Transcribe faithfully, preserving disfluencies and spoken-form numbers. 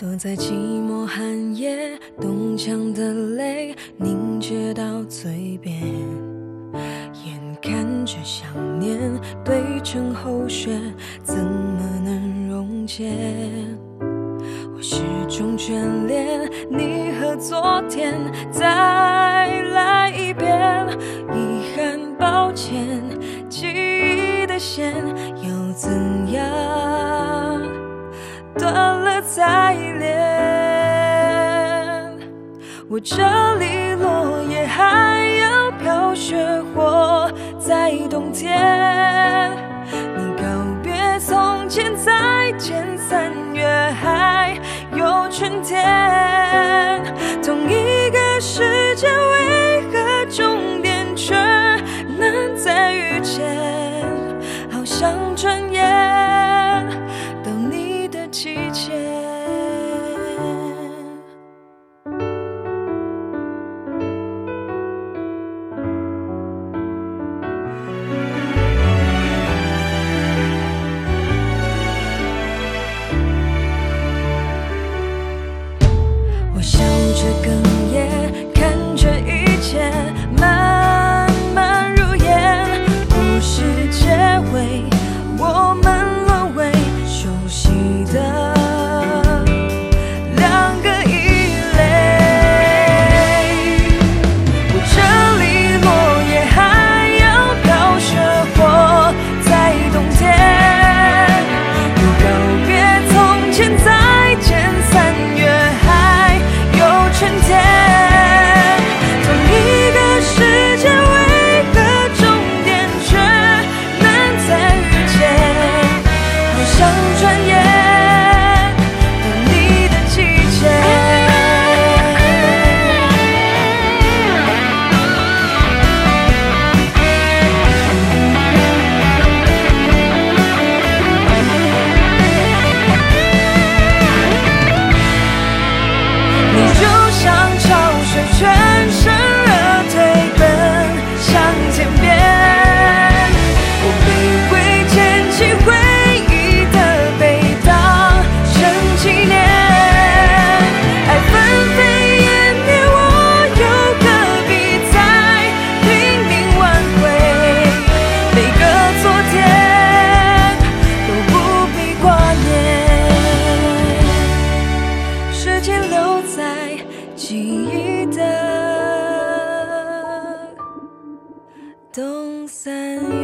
躲在寂寞寒夜，冻僵的泪凝结到嘴边，眼看着想念堆成厚雪，怎么能溶解？我始终眷恋你和昨天，再来一遍，遗憾抱歉，记忆的线要怎样断了再连？我这里落叶还要飘雪花在冬天，你告别从前，再见三月还有春天。同一个世界，为何终点却难再遇见？好像转眼到你的季节。我笑着哽咽，看着一切慢慢如烟，故事结尾，我们沦为熟悉的两个异类。我这里落叶还要飘雪花在冬天，又告别从前，再见三月还春天。同一个世界，为何终点却难再遇见？好像转眼到你的季节。你就像潮水，全身热退奔向天边，我卑微捡起回忆的被当成纪念。爱纷飞烟灭，我又何必再拼命挽回？每个昨天都不必挂念，时间留在记忆的冬三月。